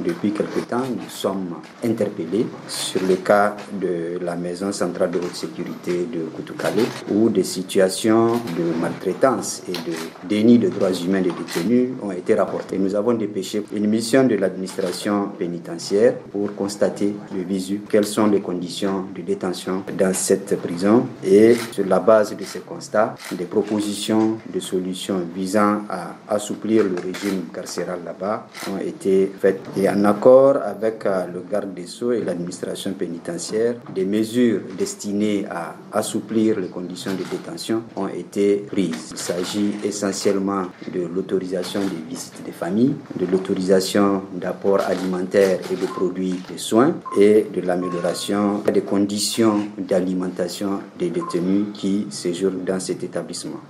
depuis quelque temps, nous sommes interpellés sur le cas de la maison centrale de haute sécurité de Koutoukale, où des situations de maltraitance et de déni de droits humains des détenus ont été rapportées. Nous avons dépêché une mission de l'administration pénitentiaire pour constater le visu quelles sont les conditions de détention dans cette prison et sur la base de ces constats, des propositions de solutions visant à assouplir le régime carcéral là-bas ont été faites. Et en accord avec le garde des Sceaux et l'administration pénitentiaire, des mesures destinées à assouplir les conditions de détention ont été prises. Il s'agit essentiellement de l'autorisation des visites des familles, de l'autorisation d'apports alimentaires et de produits de soins et de l'amélioration des conditions d'alimentation des détenus qui séjournent dans cet établissement.